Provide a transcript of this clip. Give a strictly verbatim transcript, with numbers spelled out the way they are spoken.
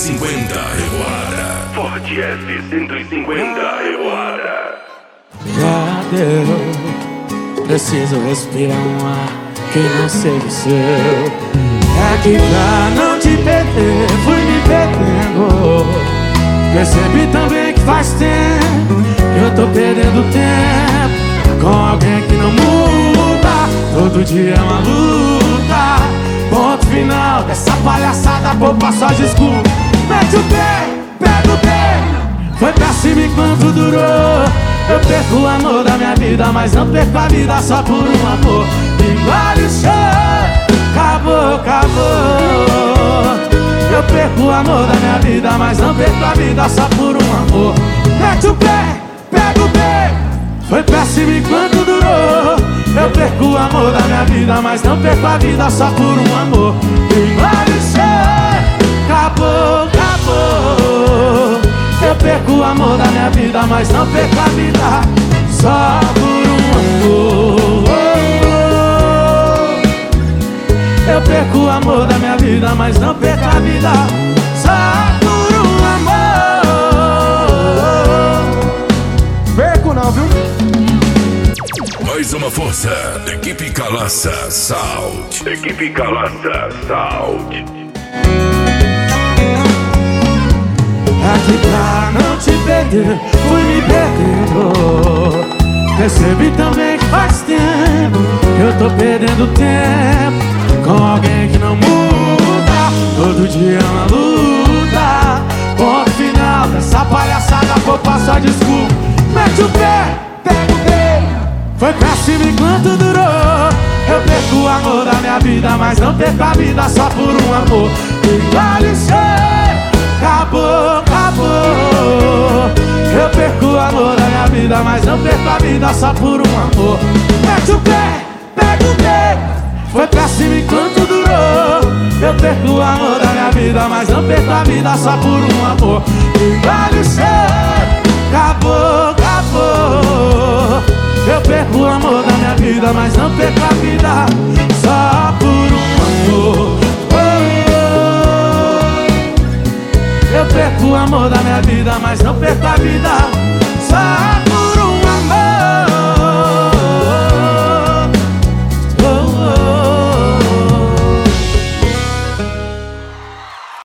cinquenta Revoada. Ford F cento e cinquenta Revoada. Já deu, preciso respirar um ar que não seja o seu. É que pra não te perder, fui me perdendo. Percebi também que faz tempo que eu tô perdendo tempo com alguém que não muda. Todo dia é uma luta. Ponto final dessa palhaçada, poupa só desculpa. Mete o pé, pega o pé. Foi péssimo enquanto durou. Eu perco o amor da minha vida, mas não perco a vida só por um amor. Engole o chão, acabou, acabou. Eu perco o amor da minha vida, mas não perco a vida só por um amor. Mete o pé, pega o pé. Foi péssimo enquanto durou. Eu perco o amor da minha vida, mas não perco a vida só por um amor. Engole o chão, acabou, acabou. Eu perco o amor da minha vida, mas não perco a vida só por um amor. Eu perco o amor da minha vida, mas não perco a vida só por um amor. Perco não, viu? Mais uma força. Equipe Calaça Sound. Equipe Calaça Sound. Aqui pra não te perder, fui me perdendo. Percebi também que faz tempo que eu tô perdendo tempo com alguém que não muda. Todo dia é uma luta. Ponto final dessa palhaçada, vou passar desculpa. Mete o pé, pega o pé. Foi péssimo enquanto durou. Eu perco o amor da minha vida, mas não perco a vida só por um amor. Engole o chão, acabou, acabou. Eu perco o amor da minha vida, mas não perco a vida só por um amor. Mete o pé, pega o pé. Foi péssimo enquanto durou. Eu perco o amor da minha vida, mas não perco a vida só por um amor. Engole o chão, acabou, acabou. Eu perco o amor da minha vida, mas não perco a vida só por um amor. Eu perco o amor da minha vida, mas não perco a vida só